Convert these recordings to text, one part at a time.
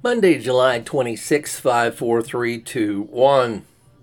Monday, July 26, 54321.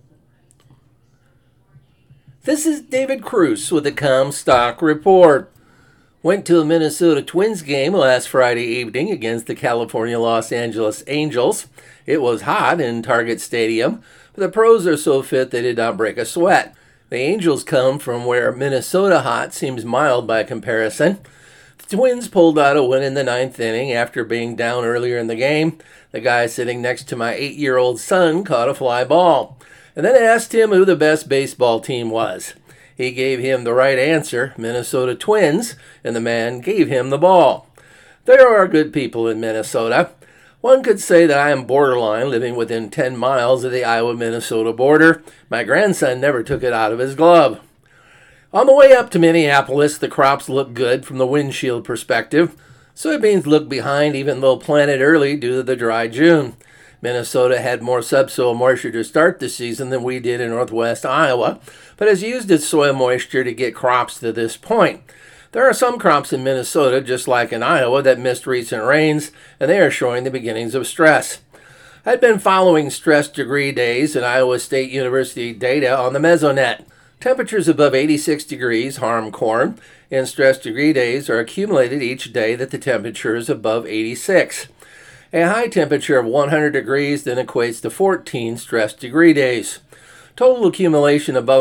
This is David Cruz with the Comstock Report. Went to a Minnesota Twins game last Friday evening against the California Los Angeles Angels. It was hot in Target Stadium, but the pros are so fit they did not break a sweat. The Angels come from where Minnesota hot seems mild by comparison. The Twins pulled out a win in the ninth inning after being down earlier in the game. The guy sitting next to my 8-year-old son caught a fly ball, and then asked him who the best baseball team was. He gave him the right answer, Minnesota Twins, and the man gave him the ball. There are good people in Minnesota. One could say that I am borderline, living within 10 miles of the Iowa-Minnesota border. My grandson never took it out of his glove. On the way up to Minneapolis, the crops look good from the windshield perspective. Soybeans look behind even though planted early due to the dry June. Minnesota had more subsoil moisture to start the season than we did in northwest Iowa, but has used its soil moisture to get crops to this point. There are some crops in Minnesota, just like in Iowa, that missed recent rains, and they are showing the beginnings of stress. I've been following stress degree days and Iowa State University data on the Mesonet. Temperatures above 86 degrees harm corn, and stress degree days are accumulated each day that the temperature is above 86. A high temperature of 100 degrees then equates to 14 stress degree days. Total accumulation above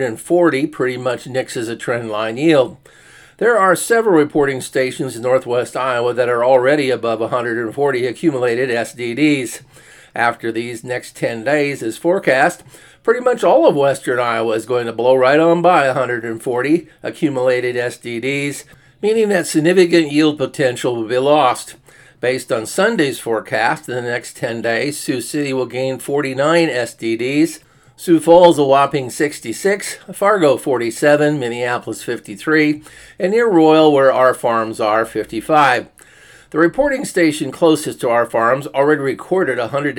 140 pretty much nixes a trendline yield. There are several reporting stations in northwest Iowa that are already above 140 accumulated SDDs. After these next 10 days is forecast, pretty much all of western Iowa is going to blow right on by 140 accumulated SDDs, meaning that significant yield potential will be lost. Based on Sunday's forecast, in the next 10 days, Sioux City will gain 49 SDDs, Sioux Falls a whopping 66, Fargo 47, Minneapolis 53, and near Royal, where our farms are, 55. The reporting station closest to our farms already recorded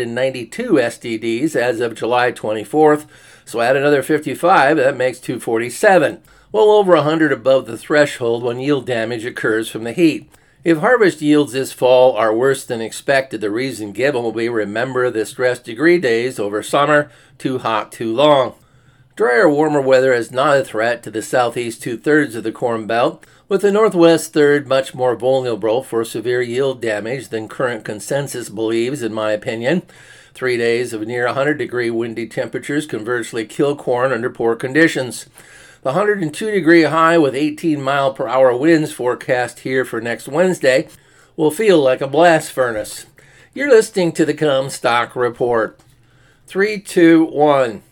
192 SDDs as of July 24th, so add another 55, that makes 247, well over 100 above the threshold when yield damage occurs from the heat. If harvest yields this fall are worse than expected, the reason given will be remember the stress degree days over summer, too hot, too long. Drier, warmer weather is not a threat to the southeast two-thirds of the Corn Belt, with the northwest third much more vulnerable for severe yield damage than current consensus believes, in my opinion. 3 days of near 100-degree windy temperatures conversely kill corn under poor conditions. The 102-degree high with 18-mile-per-hour winds forecast here for next Wednesday will feel like a blast furnace. You're listening to the Comstock Report. 3, 2, 1.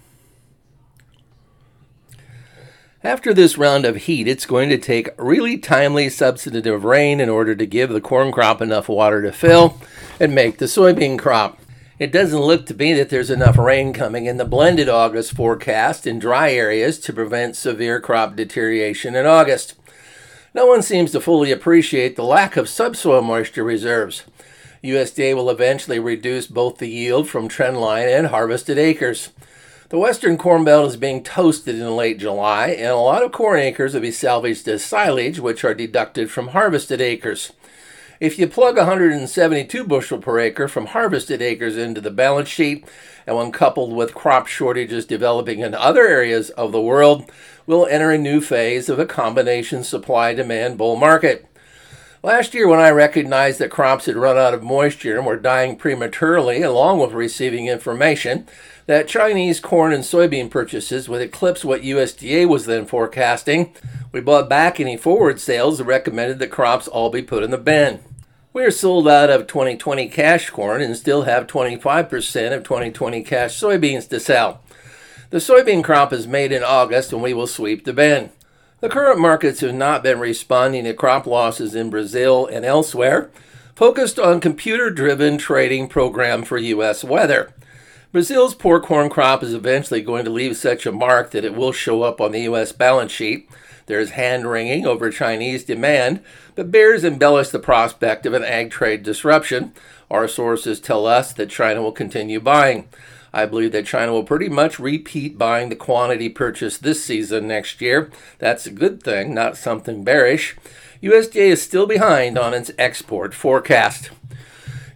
After this round of heat, it's going to take really timely substantive rain in order to give the corn crop enough water to fill and make the soybean crop. It doesn't look to me that there's enough rain coming in the blended August forecast in dry areas to prevent severe crop deterioration in August. No one seems to fully appreciate the lack of subsoil moisture reserves. USDA will eventually reduce both the yield from trendline and harvested acres. The western Corn Belt is being toasted in late July, and a lot of corn acres will be salvaged as silage, which are deducted from harvested acres. If you plug 172 bushel per acre from harvested acres into the balance sheet, and when coupled with crop shortages developing in other areas of the world, we'll enter a new phase of a combination supply-demand bull market. Last year, when I recognized that crops had run out of moisture and were dying prematurely, along with receiving information that Chinese corn and soybean purchases would eclipse what USDA was then forecasting, we bought back any forward sales and recommended that crops all be put in the bin. We are sold out of 2020 cash corn and still have 25% of 2020 cash soybeans to sell. The soybean crop is made in August and we will sweep the bin. The current markets have not been responding to crop losses in Brazil and elsewhere, focused on computer-driven trading program for U.S. weather. Brazil's poor corn crop is eventually going to leave such a mark that it will show up on the U.S. balance sheet. There's hand-wringing over Chinese demand, but bears embellish the prospect of an ag trade disruption. Our sources tell us that China will continue buying. I believe that China will pretty much repeat buying the quantity purchased this season next year. That's a good thing, not something bearish. USDA is still behind on its export forecast.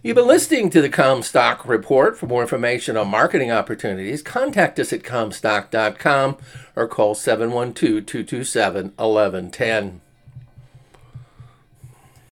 You've been listening to the Comstock Report. For more information on marketing opportunities, contact us at Comstock.com or call 712-227-1110.